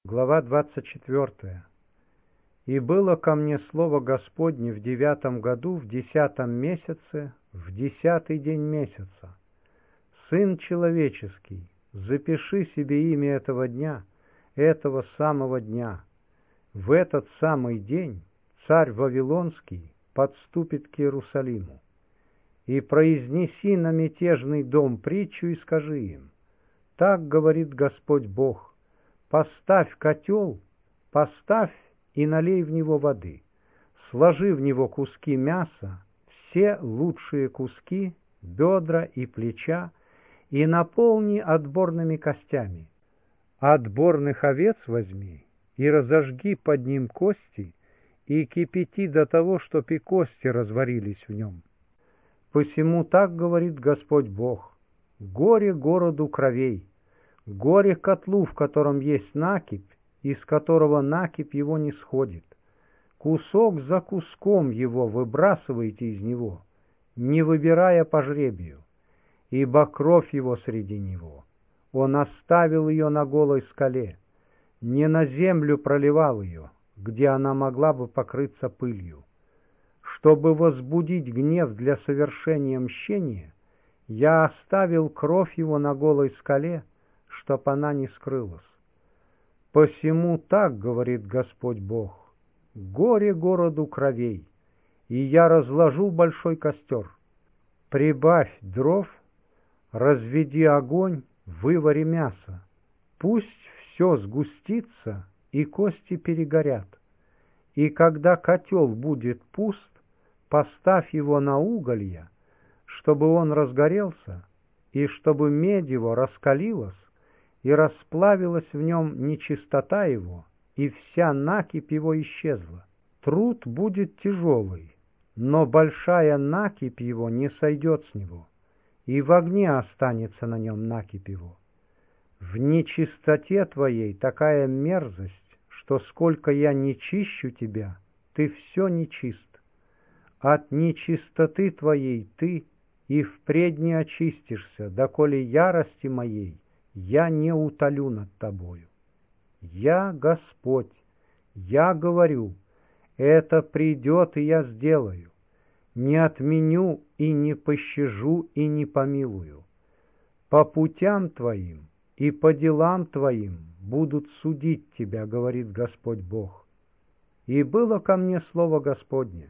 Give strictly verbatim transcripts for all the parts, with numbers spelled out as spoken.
Глава двадцать четвёртая. «И было ко мне слово Господне в девятом году, в десятом месяце, в десятый день месяца. Сын человеческий, запиши себе имя этого дня, этого самого дня. В этот самый день царь Вавилонский подступит к Иерусалиму. И произнеси на мятежный дом притчу и скажи им: так говорит Господь Бог. Поставь котел, поставь и налей в него воды, сложи в него куски мяса, все лучшие куски, бедра и плеча, и наполни отборными костями. Отборных овец возьми и разожги под ним кости, и кипяти до того, чтоб и кости разварились в нем. Посему так говорит Господь Бог: горе городу кровей, горе котлу, в котором есть накипь, из которого накипь его не сходит. Кусок за куском его выбрасывайте из него, не выбирая по жребию, ибо кровь его среди него. Он оставил ее на голой скале, не на землю проливал ее, где она могла бы покрыться пылью. Чтобы возбудить гнев для совершения мщения, я оставил кровь его на голой скале, чтоб она не скрылась. Посему так говорит Господь Бог: горе городу кровей, и я разложу большой костер. Прибавь дров, разведи огонь, вывари мясо. Пусть все сгустится, и кости перегорят. И когда котел будет пуст, поставь его на уголья, чтобы он разгорелся, и чтобы медь его раскалилась, и расплавилась в нем нечистота его, и вся накипь его исчезла. Труд будет тяжелый, но большая накипь его не сойдет с него, и в огне останется на нем накипь его. В нечистоте твоей такая мерзость, что сколько я не чищу тебя, ты все нечист. От нечистоты твоей ты и впредь не очистишься, доколе ярости моей я не утолю над тобою. Я Господь, я говорю, это придет, и я сделаю. Не отменю и не пощажу и не помилую. По путям твоим и по делам твоим будут судить тебя, говорит Господь Бог. И было ко мне слово Господне: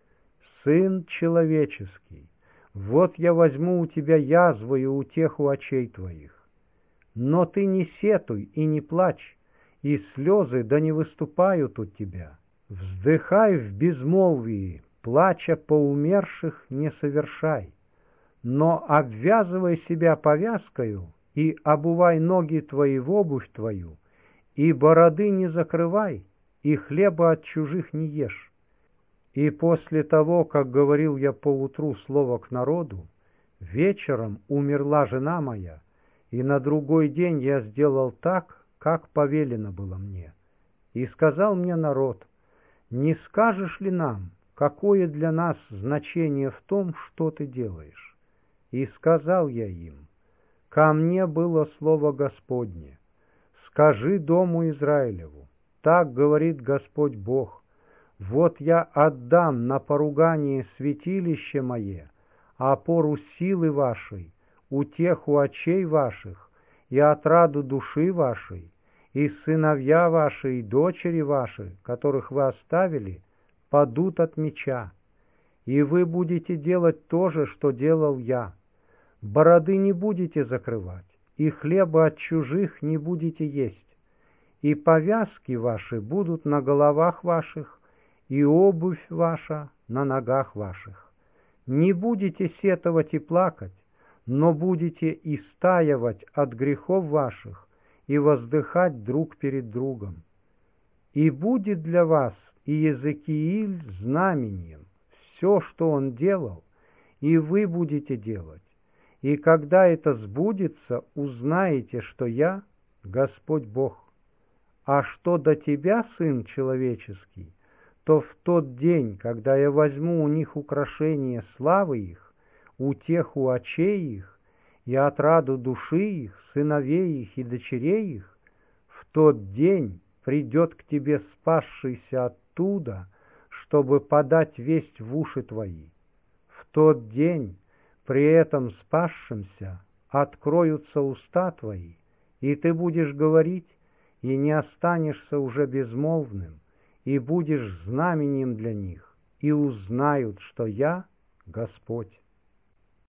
Сын человеческий, вот я возьму у тебя язву и утеху очей твоих. Но ты не сетуй и не плачь, и слезы да не выступают у тебя. Вздыхай в безмолвии, плача по умерших не совершай. Но обвязывай себя повязкою и обувай ноги твои в обувь твою, и бороды не закрывай, и хлеба от чужих не ешь. И после того, как говорил я поутру слово к народу, вечером умерла жена моя, и на другой день я сделал так, как повелено было мне. И сказал мне народ: не скажешь ли нам, какое для нас значение в том, что ты делаешь? И сказал я им: ко мне было слово Господне: скажи дому Израилеву, так говорит Господь Бог: вот я отдам на поругание святилище мое, опору силы вашей, утеху очей ваших и отраду души вашей, и сыновья ваши и дочери ваши, которых вы оставили, падут от меча. И вы будете делать то же, что делал я. Бороды не будете закрывать, и хлеба от чужих не будете есть. И повязки ваши будут на головах ваших, и обувь ваша на ногах ваших. Не будете сетовать и плакать, но будете истаивать от грехов ваших и воздыхать друг перед другом. И будет для вас и Иезекииль знамением, все, что он делал, и вы будете делать. И когда это сбудется, узнаете, что я Господь Бог. А что до тебя, сын человеческий, то в тот день, когда я возьму у них украшение славы их, утеху очей их и отраду души их, сыновей их и дочерей их, в тот день придет к тебе спасшийся оттуда, чтобы подать весть в уши твои. В тот день при этом спасшемся откроются уста твои, и ты будешь говорить, и не останешься уже безмолвным, и будешь знаменем для них, и узнают, что я Господь.